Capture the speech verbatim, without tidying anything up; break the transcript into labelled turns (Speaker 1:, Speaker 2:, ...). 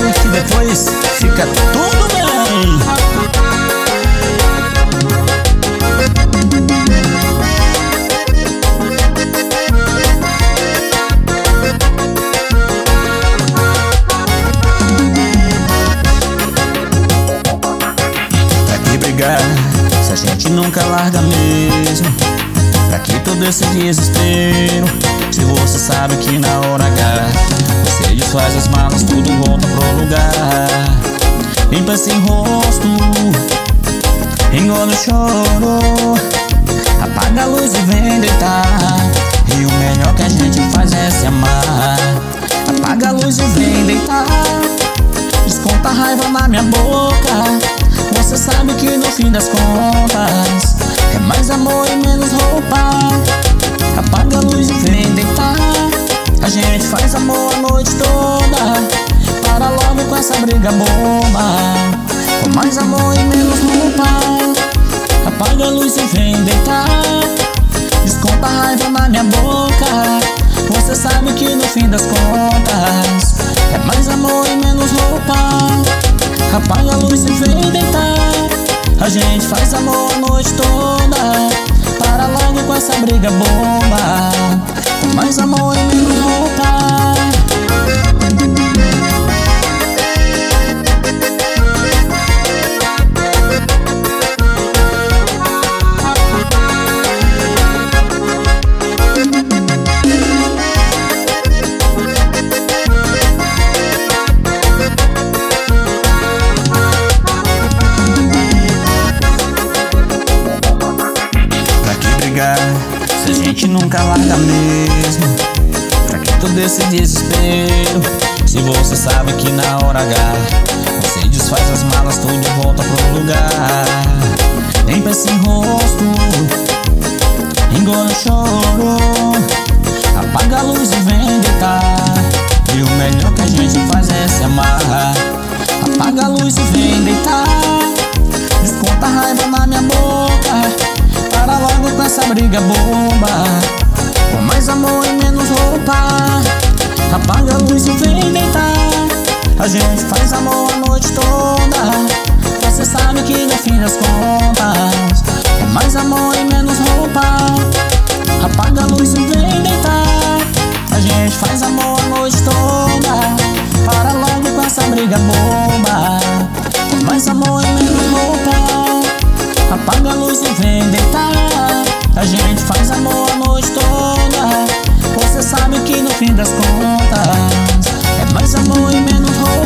Speaker 1: que depois fica tudo bem. Pra que brigar se a gente nunca larga mesmo? Pra que todo esse desespero, se você sabe que na hora H você desfaz as malas, tudo volta pro lugar. Limpa esse rosto, engole o choro, apaga a luz e vem deitar. E o melhor que a gente faz é se amar. Apaga a luz e vem deitar, desconta a raiva na minha boca. Você sabe que no fim das contas é mais amor e menos roupa. Apaga a luz e vem deitar, a gente faz amor a noite toda. Para logo com essa briga boba, com mais amor e menos roupa. Apaga a luz e vem deitar, desconta a raiva na minha boca. Você sabe que no fim das contas é mais amor e menos roupa. Apaga a luz e vem deitar, a gente faz amor a noite toda. Para logo com essa briga boba, com mais amor e menos roupa. Se a gente nunca larga mesmo, pra que todo esse desespero, se você sabe que na hora H você desfaz as malas, tudo volta pro lugar. Limpa esse rosto, engole o choro, apaga a luz e vem deitar. E o melhor que a gente faz é se amar. Apaga a luz e vem deitar, desconta a raiva na minha boca. Para logo com essa briga boba, com mais amor e menos roupa. Apaga a luz e vem deitar, a gente faz amor a noite toda. Você sabe que no fim das contas é mais amor e menos roupa. Apaga a luz e vem deitar, a gente faz amor a noite toda. Para logo com essa briga boba, com mais amor e menos roupa. Apaga a luz e vem deitar, a gente faz amor a noite toda. Você sabe que no fim das contas é mais amor e menos roupa.